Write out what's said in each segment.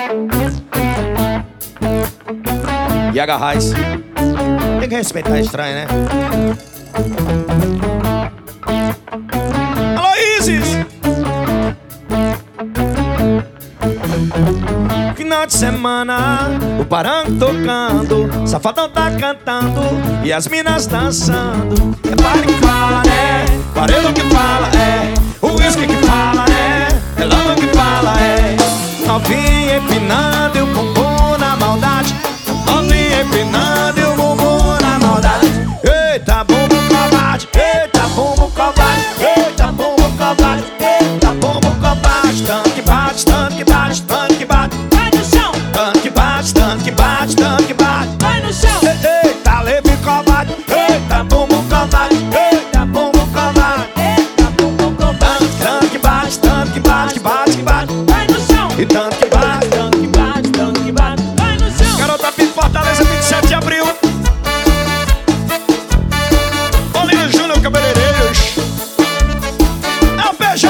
E agarrais. Tem que respeitar a estranha, né? Alô, Isis! Final de semana, o parango tocando, Safadão tá cantando e as minas dançando. É baile que fala, né? Paredão que fala, é. O uísque que fala, né? É lama que fala, é. Novinha empinando e o bumbum na maldade. Novinha empinando e o bumbum na maldade. Eita, bumbum covarde, eita, bumbum covarde, eita, bumbum covarde, eita, bumbum covarde. Tanque bate, tanque bate, tanque bate. Vai no chão, Tanque bate, tanque bate, tanque bate. vai no chão. Eita, leve covarde, eita, bumbum covarde, eita, bumbum covarde. Eita, bumbum covarde. Tanque bate, tanque bate, bate, bate. Vai no chão, E tanque bate. tanque bate, tanque bate. Vai no chão. Garota Pico Fortaleza, 27 de abril. Olha Júnior Cabeleireiros. É o PJ.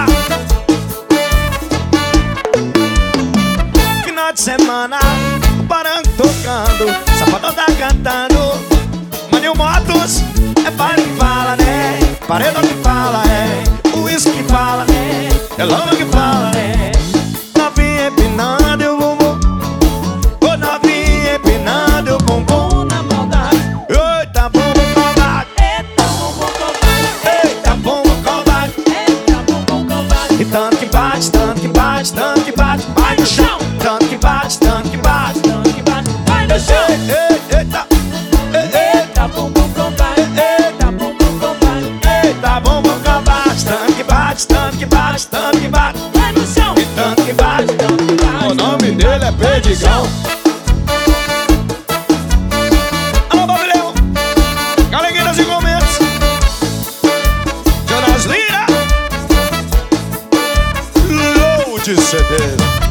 Final de semana, o parango tocando, Safadão tá cantando. Maninho Motos, é baile que fala, né? Paredão que fala, é. O uísque que fala, é lama que fala, é. Novinha empinando e o bumbum. Ô novinha empinando e o bumbum Na maldade. Eita, bumbum covarde, Eita, bumbum covarde. eita, bumbum covarde. Eita, bumbum covarde. E tanto que bate, tanto que bate, tanto que bate. Vai no chão, tanto que bate, tanto que bate. Tanque bate. Vai no chão. Eita, Eita, bumbum covarde. Eita, bumbum covarde. eita, bumbum covarde. Tanto que bate, tanto que bate, tanto que bate. Vai no chão. E tanto que bate. Tanque bate. O nome dele é Perdigão. Alô, Babileu, Galegueiras e Gomes, Jonas Lira, Load CD.